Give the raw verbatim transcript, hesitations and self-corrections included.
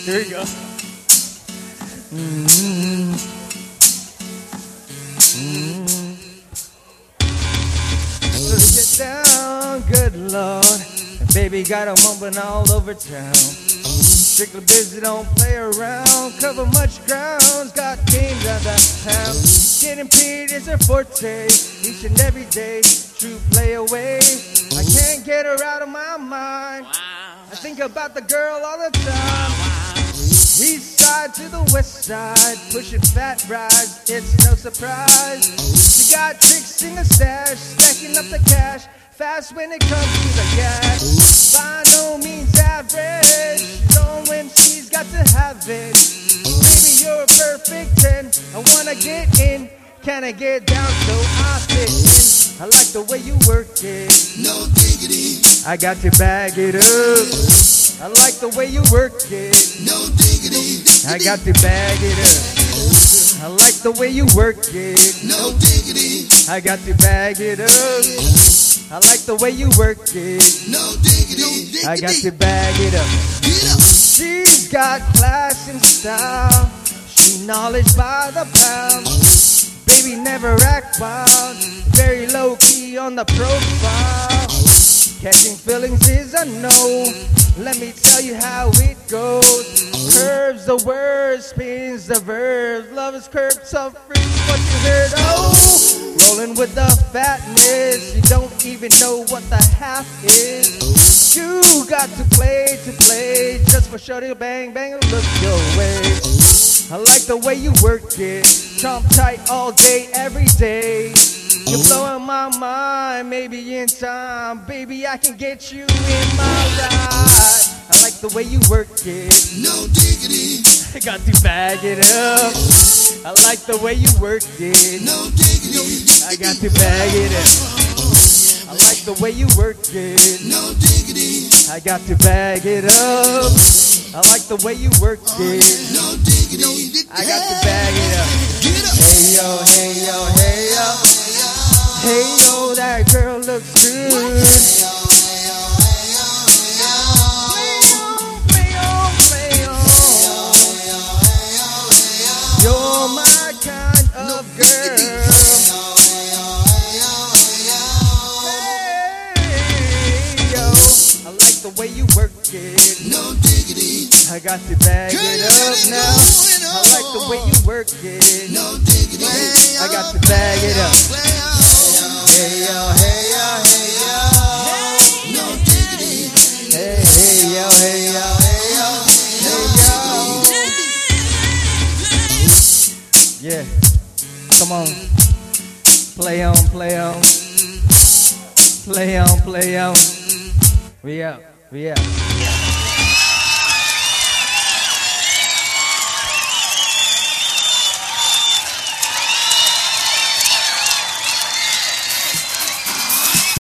Here we go. Mm-hmm. Mm-hmm. Get down, good Lord. And baby got 'em bumping all over town. Strictly busy, don't play around. Cover much ground, got games out of town. Getting paid is her forte. Each and every day, true play away. I can't get her out of my mind. I think about the girl all the time. East side to the west side, pushing fat rides, it's no surprise. She got tricks in the stash, stacking up the cash, fast when it comes to the gas. By no means average, knowing when she's got to have it. Baby, you're a perfect ten, I wanna get in, can I get down so I fit in? I like the way you work it, no diggity. I got to bag it up. I like the way you work it, no diggity. I got to bag it up. I like the way you work it, no diggity. I got to bag it up. I like the way you work it, no diggity. I got to bag it up. Get up. She's got class and style, she knowledge by the pound. Baby never act wild, very low key on the profile. Catching feelings is a no, let me tell you how it goes. Curves the words, spins the verbs. Love is curved, suffering, what you heard. Oh, rolling with the fatness, you don't even know what the half is. You got to play to play, just for sure to bang bang and look your way. I like the way you work it, trump tight all day, every day. You're blowing my mind, maybe in time, baby I can get you in my ride. I like the way you work it, no diggity. I got to bag it up. I like the way you work it, no diggity. I got to bag it up. I like the way you work it, no diggity. I got to bag it up. I like the way you work it, no diggity. I got to bag it up. Get up. Hey yo, hey yo, hey yo, hey yo, that girl looks good. Play on, play on, play on. You're my kind of girl. Hey yo, I like the way you work it, no diggity. I got to bag it up now. I like the way you work it, no diggity. I got to bag it up. Hey yo, hey yo, hey yo, no diggity. hey, hey yo, hey yo, hey yo, hey yo. Yeah, come on, play on, play on, play on, play on. We out, we out.